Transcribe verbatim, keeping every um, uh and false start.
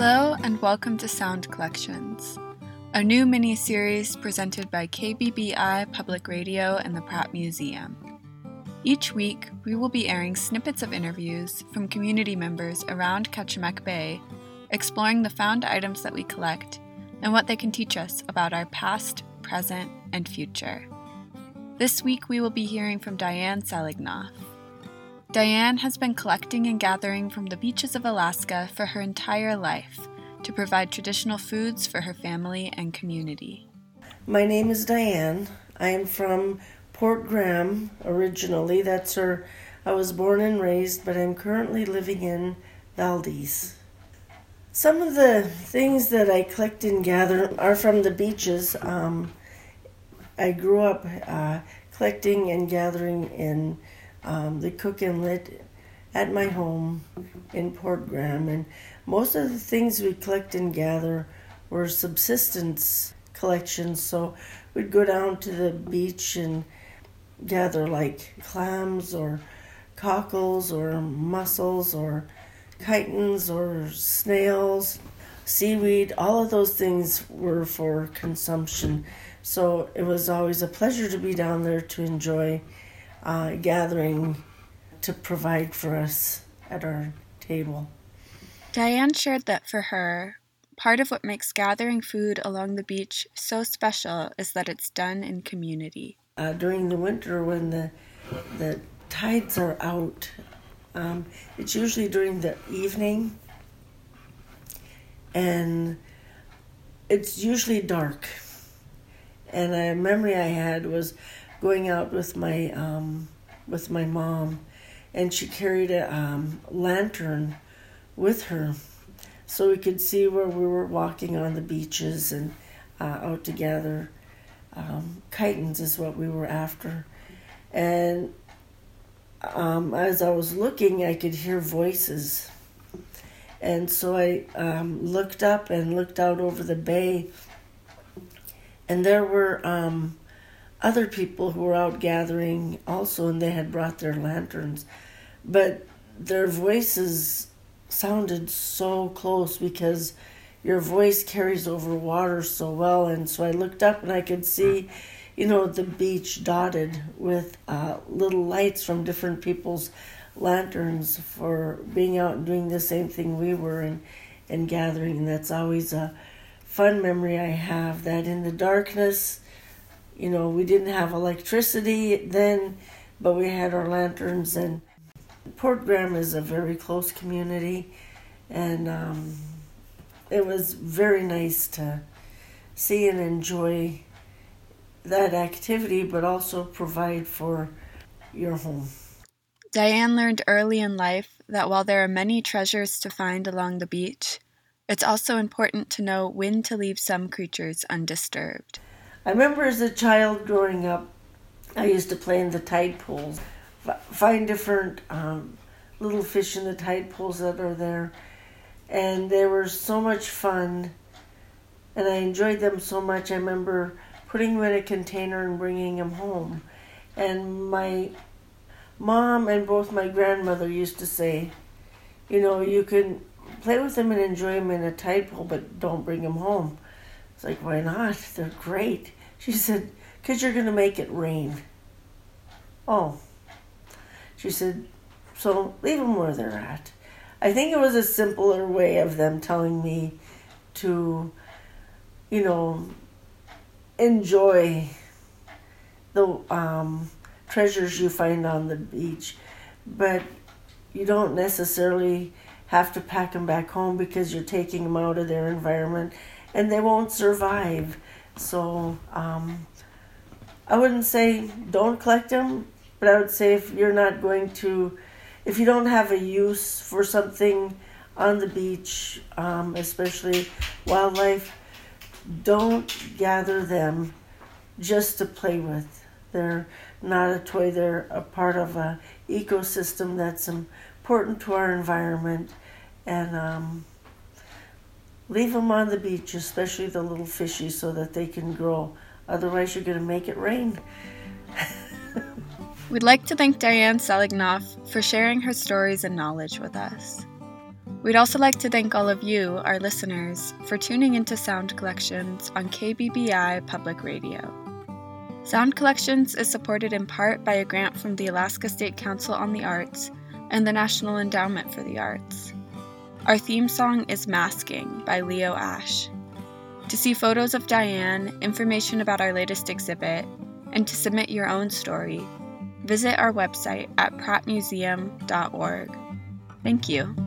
Hello and welcome to Sound Collections, a new mini-series presented by K B B I Public Radio and the Pratt Museum. Each week, we will be airing snippets of interviews from community members around Kachemak Bay, exploring the found items that we collect and what they can teach us about our past, present, and future. This week, we will be hearing from Diane Salignoff. Diane has been collecting and gathering from the beaches of Alaska for her entire life to provide traditional foods for her family and community. My name is Diane. I am from Port Graham originally. That's where I was born and raised, but I'm currently living in Valdez. Some of the things that I collect and gather are from the beaches. Um, I grew up uh, collecting and gathering in Um, the Cook Inlet at my home in Port Graham, and most of the things we collect and gather were subsistence collections, so we'd go down to the beach and gather like clams or cockles or mussels or chitons or snails, seaweed. All of those things were for consumption, so it was always a pleasure to be down there to enjoy Uh, gathering to provide for us at our table. Diane shared that for her, part of what makes gathering food along the beach so special is that it's done in community. Uh, during the winter when the the tides are out, um, it's usually during the evening, and it's usually dark. And a memory I had was going out with my um, with my mom, and she carried a um, lantern with her, so we could see where we were walking on the beaches and uh, out to gather um, chitons is what we were after. And um, as I was looking, I could hear voices, and so I um, looked up and looked out over the bay, and there were Um, other people who were out gathering also, and they had brought their lanterns, but their voices sounded so close because your voice carries over water so well. And so I looked up and I could see, you know, the beach dotted with uh, little lights from different people's lanterns for being out and doing the same thing we were and, and gathering. And that's always a fun memory I have, that in the darkness, you know, we didn't have electricity then, but we had our lanterns. And Port Graham is a very close community, and um, it was very nice to see and enjoy that activity, but also provide for your home. Diane learned early in life that while there are many treasures to find along the beach, it's also important to know when to leave some creatures undisturbed. I remember as a child growing up, I used to play in the tide pools, find different um, little fish in the tide pools that are there, and they were so much fun, and I enjoyed them so much. I remember putting them in a container and bringing them home, and my mom and both my grandmother used to say, you know, you can play with them and enjoy them in a tide pool, but don't bring them home. It's like, why not? They're great. She said, because you're going to make it rain. Oh. She said, so leave them where they're at. I think it was a simpler way of them telling me to, you know, enjoy the um, treasures you find on the beach. But you don't necessarily have to pack them back home because you're taking them out of their environment, and they won't survive. So um, I wouldn't say don't collect them, but I would say if you're not going to, if you don't have a use for something on the beach, um, especially wildlife, don't gather them just to play with. They're not a toy. They're a part of an ecosystem that's important to our environment, and um, leave them on the beach, especially the little fishies, so that they can grow. Otherwise, you're going to make it rain. We'd like to thank Diane Salignoff for sharing her stories and knowledge with us. We'd also like to thank all of you, our listeners, for tuning into Sound Collections on K B B I Public Radio. Sound Collections is supported in part by a grant from the Alaska State Council on the Arts and the National Endowment for the Arts. Our theme song is Masking by Leo Ash. To see photos of Diane, information about our latest exhibit, and to submit your own story, visit our website at pratt museum dot org. Thank you.